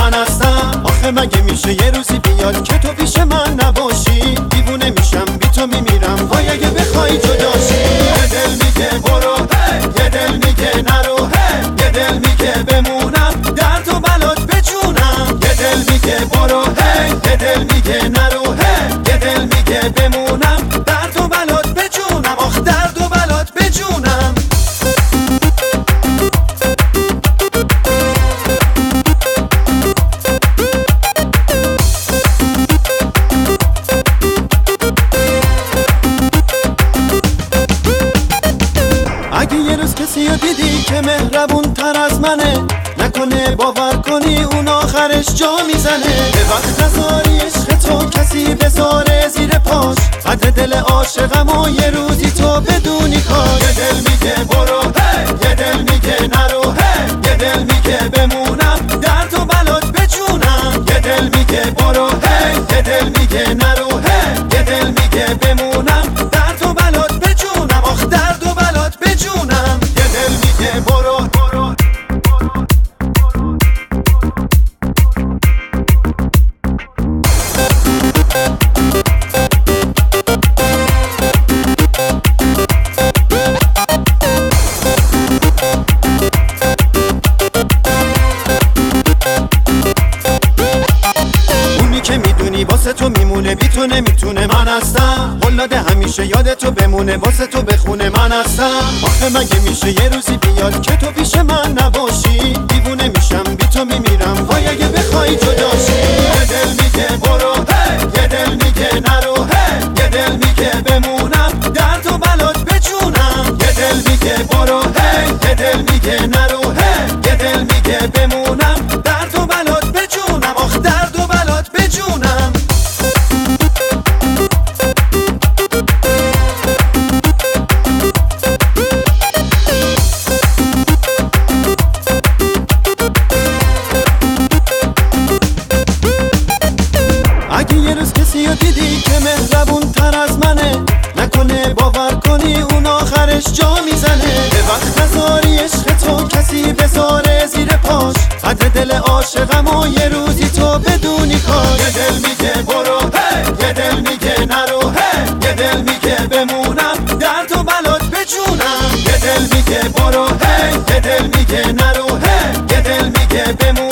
من هستم. آخه مگه میشه یه روزی بیاد که تو پیش من نباشی؟ دیوونه میشم بی تو میمیرم وای اگه بخوای جداشی. یه دل میگه برو، یه دل میگه نرو، یه دل میگه بمونم در تو بلات بجونم. یه دل میگه برو، یه دل میگه نرو، یه دل میگه بمونم در تو بلات بجونم. آخ در تو بلات بجونم. اگه یه روز کسی رو دیدی که مهربون تر از منه، نکنه باور کنی اون آخرش جا میزنه. به وقت نذاری عشق تو کسی بذاره زیر پاش، قدر دل عاشقم و یه روزی تو بدونی کاش. یه دل میگه برو، یه دل میگه نرو، یه دل میگه بمونم در تو بلات بجونم. یه دل میگه برو، یه دل میگه نرو، یه دل میگه بمونم در تو بلات بجونم. آخ در تو بلات بجونم. یه دل میگه برو، واسه تو میمونه بی تو نمیتونه من هستم. قلاده همیشه یاد تو بمونه واسه تو بخونه من هستم. آخه مگه میشه یه روزی بیاد که تو پیش من نباشی؟ دیوونه میشم بی تو میمیرم وای اگه بخوای جداشی. یه دل میگه برو، یه دل میگه نرو، یه دل میگه بمونم در تو بلات بجونم. یه دل میگه برو، یه دل میگه نرو، یه دل میگه بمونم در تو بلات بجونم. آخ در تو بلات بجونم. اگه یه روز کسی رو دیدی که مهربون تر از منه، نکنه باور کنی اون آخرش جا میزنه. به وقت نذاری عشق تو کسی بذاره زیر پاش، قدر دل عاشقم و یه روزی تو بدونی کاش. یه دل میگه برو، یه دل میگه نرو، یه دل میگه بمونم در تو بلات بجونم. یه دل میگه برو، یه دل میگه نرو، یه دل میگه بمونم